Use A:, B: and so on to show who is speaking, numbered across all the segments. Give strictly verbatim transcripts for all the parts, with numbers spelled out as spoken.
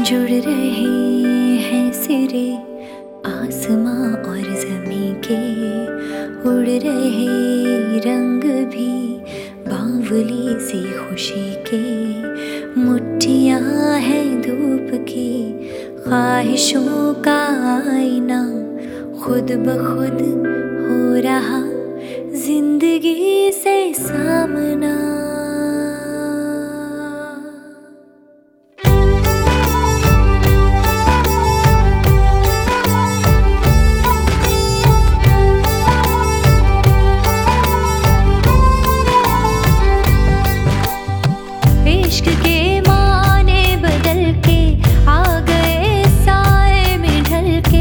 A: जुड़ रहे हैं सिरे आसमां और ज़मीं के, उड़ रहे रंग भी बावली सी खुशी के। मुट्ठियाँ हैं धूप की ख्वाहिशों का आईना, खुद ब खुद हो रहा जिंदगी से सामना। इश्क के माने बदल के आ गए साए में ढल के,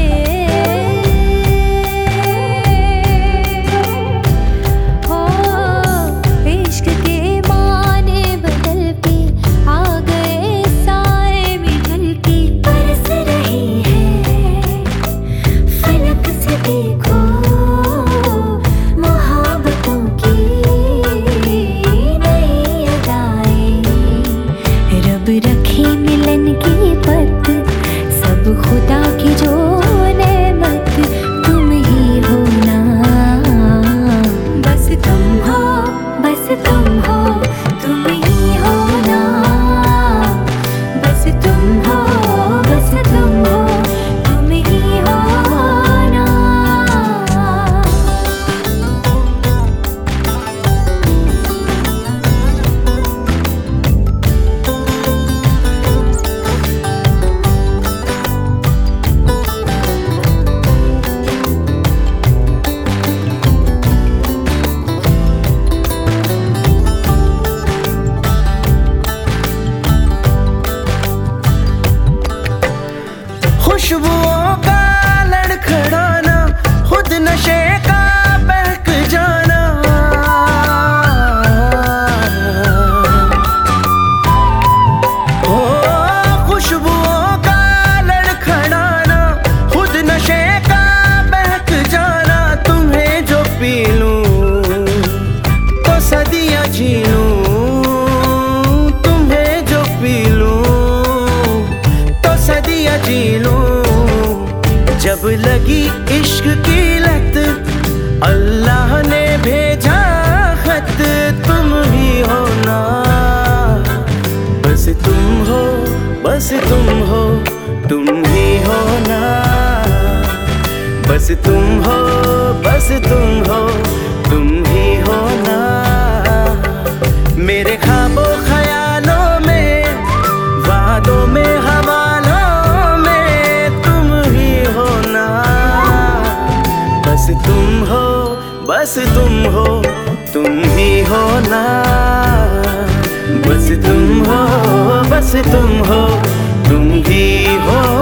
A: हो इश्क के माने बदल के आ गए साए में ढल के। बरस रही है फलक से देखो मोहब्बतों की रखी मिलन की पत, सब खुदा की जो नेमत तुम ही हो ना। बस तुम हो, बस तुम हो, तुम ही हो ना। बस तुम हो, बस तुम हो, तुम ही हो ना।
B: खुशबुओं का लड़खड़ाना, खुद नशे का बहक जाना। ओ खुशबुओं का लड़खड़ाना, खुद नशे का बहक जाना। तुम्हें जो पी लूं तो सदियां जी लूं, तुम्हें जो पी लूं तो सदियां जी लूं। जब लगी इश्क की लत, अल्लाह ने भेजा खत, तुम ही हो ना। बस तुम हो, बस तुम हो, तुम ही हो ना। बस तुम हो, बस तुम हो, तुम ही हो ना। मेरे ख्वाबों ख्यालों में, वादों में, हवालों में तुम ही हो ना। बस तुम हो, बस तुम हो, तुम ही हो ना। बस तुम हो, बस तुम हो, तुम ही हो